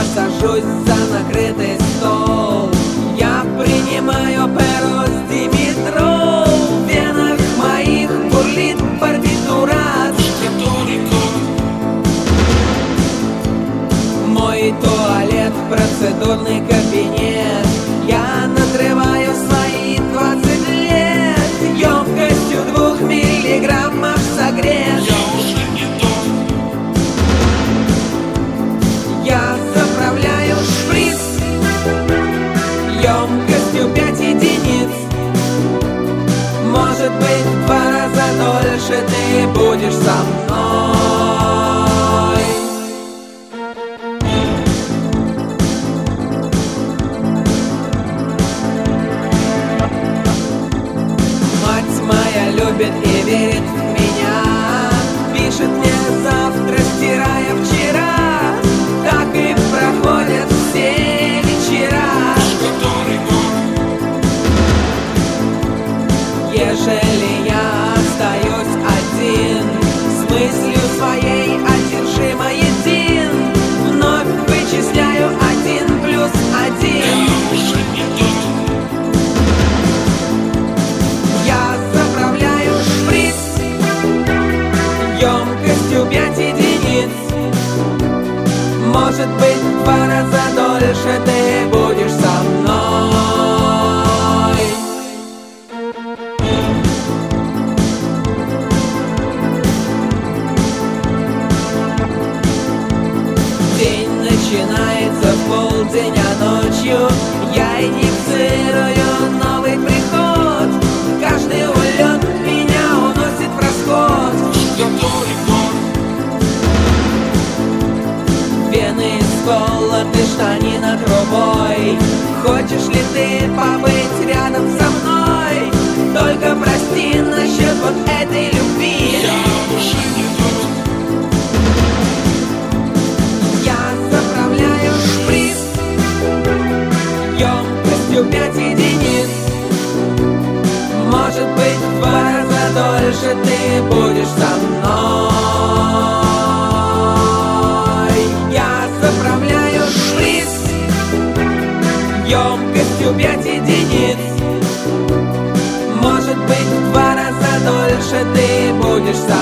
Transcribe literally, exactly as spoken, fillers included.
сажусь за накрытый стол. Я принимаю перо с димитрол. В венах моих бурлит партитура. Мой туалет, процедурный кабинет. Я надрываю свои двадцать лет. Емкостью двух миллиграммов согрет. Я уже не тот. Я заправляю шприц емкостью пять единиц. Может быть, в два раза дольше ты будешь со мной. Мать моя любит и верит в меня. Пишет мне завтра, стирая вчера. Так и проходят все вечера. Который год. Ежели я остаюсь один, с мыслью своей одержимо един, вновь вычисляю один плюс один. Я уже не тот. Я заправляю шприц емкостью пять единиц. Может быть, в два раза дольше ты будешь со мной. День начинается в полдень, а ночью я инициирую новый приход. Каждый улет меня уносит в расход. Который год. Вены сколоты, штанина трубой. Хочешь ли ты побыть рядом со мной? Только прости насчет вот этой любви. Я уже не тот. Я заправляю шприц емкостью пять единиц. Может быть, в два раза дольше ты будешь со мной. Я заправляю шприц емкостью пять единиц. Может быть, в два раза дольше ты будешь со